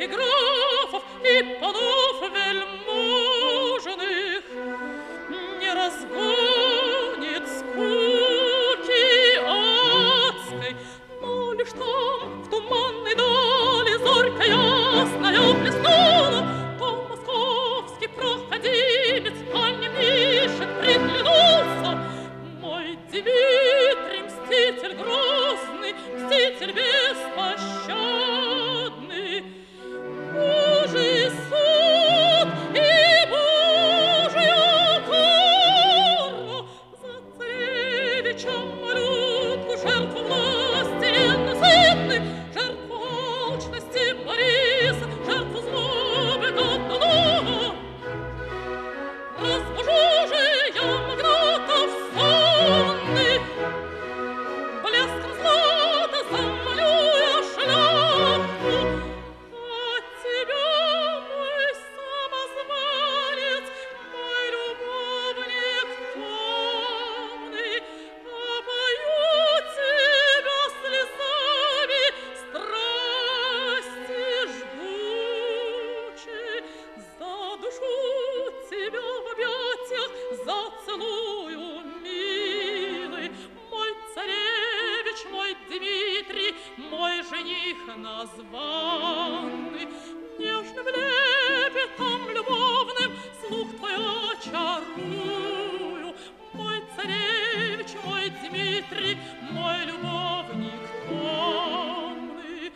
и графов, и панов вельможных не разгонит скуки адской, но лишь там, в туманной дали, зорька ясная блеснула, то московский проходимец онемевший приглянулся. Мой Дмитрий, мститель грозный, мститель беспощадный, Божий суд и Божья кара за цевича малютку, жертву власти ненасытной, жертву алчности Бориса, жертву злобы Годунова. Разбужу же я магнатов сонных, блеском злата замолю я шляху, а тебя, мой самозванец, мой любовник томный, опою тебя слезами страсти жгучей, задушу тебя в объятиях, зацелую, милый, мой царевич, мой Дмитрий, мой жених названный. Нежным лепетом любовным слух твой очарую, мой царевич, мой Дмитрий, мой любовник томный.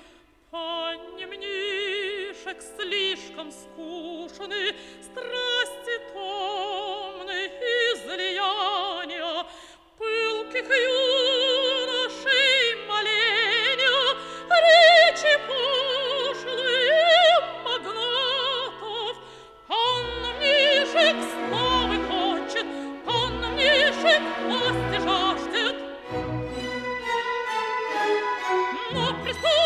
Анемнишек слишком скучны, страсти томны, излияния пылких юношей моления, речи пошлые магнатов. Анемнишек славы хочет, анемнишек власти жаждет, но преступник